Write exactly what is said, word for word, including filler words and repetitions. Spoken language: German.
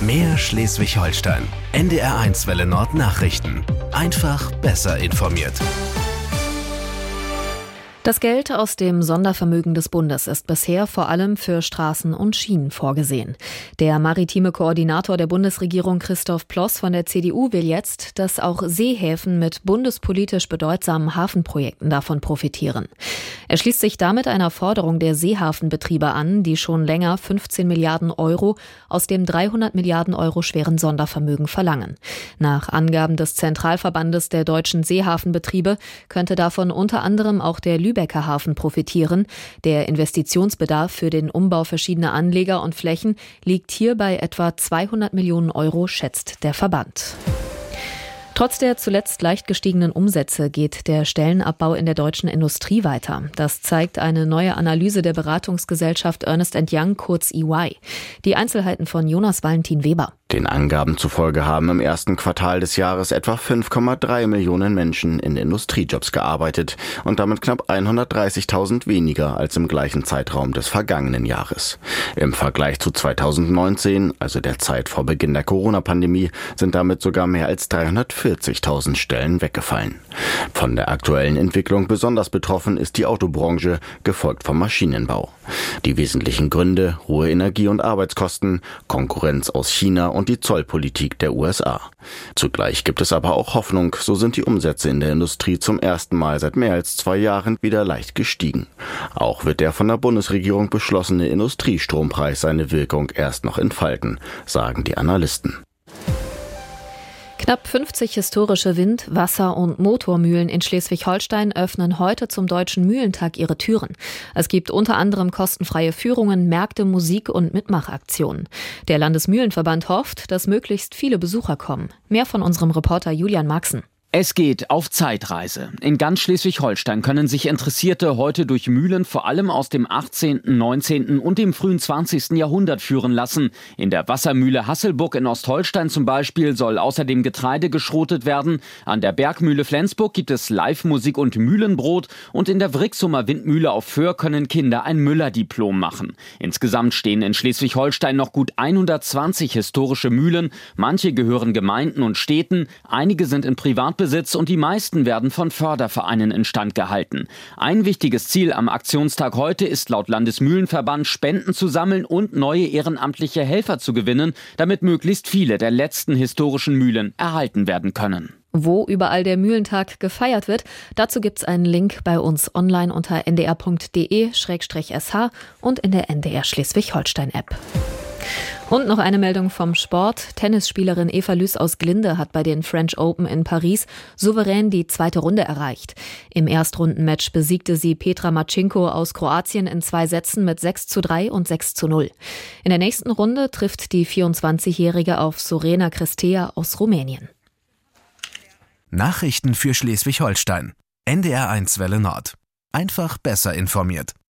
Mehr Schleswig-Holstein. N D R eins Welle Nord Nachrichten. Einfach besser informiert. Das Geld aus dem Sondervermögen des Bundes ist bisher vor allem für Straßen und Schienen vorgesehen. Der maritime Koordinator der Bundesregierung Christoph Ploss von der C D U will jetzt, dass auch Seehäfen mit bundespolitisch bedeutsamen Hafenprojekten davon profitieren. Er schließt sich damit einer Forderung der Seehafenbetriebe an, die schon länger fünfzehn Milliarden Euro aus dem dreihundert Milliarden Euro schweren Sondervermögen verlangen. Nach Angaben des Zentralverbandes der deutschen Seehafenbetriebe könnte davon unter anderem auch der Lübecker Hafen profitieren. Der Investitionsbedarf für den Umbau verschiedener Anleger und Flächen liegt hier bei etwa zweihundert Millionen Euro, schätzt der Verband. Trotz der zuletzt leicht gestiegenen Umsätze geht der Stellenabbau in der deutschen Industrie weiter. Das zeigt eine neue Analyse der Beratungsgesellschaft Ernst and Young, kurz E Y. Die Einzelheiten von Jonas Valentin Weber. Den Angaben zufolge haben im ersten Quartal des Jahres etwa fünf Komma drei Millionen Menschen in Industriejobs gearbeitet und damit knapp hundertdreißigtausend weniger als im gleichen Zeitraum des vergangenen Jahres. Im Vergleich zu zweitausendneunzehn, also der Zeit vor Beginn der Corona-Pandemie, sind damit sogar mehr als dreihundertvierzigtausend Stellen weggefallen. Von der aktuellen Entwicklung besonders betroffen ist die Autobranche, gefolgt vom Maschinenbau. Die wesentlichen Gründe: hohe Energie- und Arbeitskosten, Konkurrenz aus China und die Zollpolitik der U S A. Zugleich gibt es aber auch Hoffnung, so sind die Umsätze in der Industrie zum ersten Mal seit mehr als zwei Jahren wieder leicht gestiegen. Auch wird der von der Bundesregierung beschlossene Industriestrompreis seine Wirkung erst noch entfalten, sagen die Analysten. Knapp fünfzig historische Wind-, Wasser- und Motormühlen in Schleswig-Holstein öffnen heute zum Deutschen Mühlentag ihre Türen. Es gibt unter anderem kostenfreie Führungen, Märkte, Musik- und Mitmachaktionen. Der Landesmühlenverband hofft, dass möglichst viele Besucher kommen. Mehr von unserem Reporter Julian Maxen. Es geht auf Zeitreise. In ganz Schleswig-Holstein können sich Interessierte heute durch Mühlen vor allem aus dem achtzehnten, neunzehnten und dem frühen zwanzigsten Jahrhundert führen lassen. In der Wassermühle Hasselburg in Ostholstein zum Beispiel soll außerdem Getreide geschrotet werden. An der Bergmühle Flensburg gibt es Live-Musik und Mühlenbrot. Und in der Wrixumer Windmühle auf Föhr können Kinder ein Müller-Diplom machen. Insgesamt stehen in Schleswig-Holstein noch gut hundertzwanzig historische Mühlen. Manche gehören Gemeinden und Städten, einige sind in Privatbesitz und die meisten werden von Fördervereinen instand gehalten. Ein wichtiges Ziel am Aktionstag heute ist laut Landesmühlenverband, Spenden zu sammeln und neue ehrenamtliche Helfer zu gewinnen, damit möglichst viele der letzten historischen Mühlen erhalten werden können. Wo überall der Mühlentag gefeiert wird, dazu gibt's einen Link bei uns online unter n d r punkt d e slash s h und in der N D R Schleswig-Holstein-App. Und noch eine Meldung vom Sport. Tennisspielerin Eva Lüß aus Glinde hat bei den French Open in Paris souverän die zweite Runde erreicht. Im Erstrundenmatch besiegte sie Petra Marcinko aus Kroatien in zwei Sätzen mit sechs zu drei und sechs zu null. In der nächsten Runde trifft die vierundzwanzigjährige auf Sorena Cristea aus Rumänien. Nachrichten für Schleswig-Holstein. N D R eins Welle Nord. Einfach besser informiert.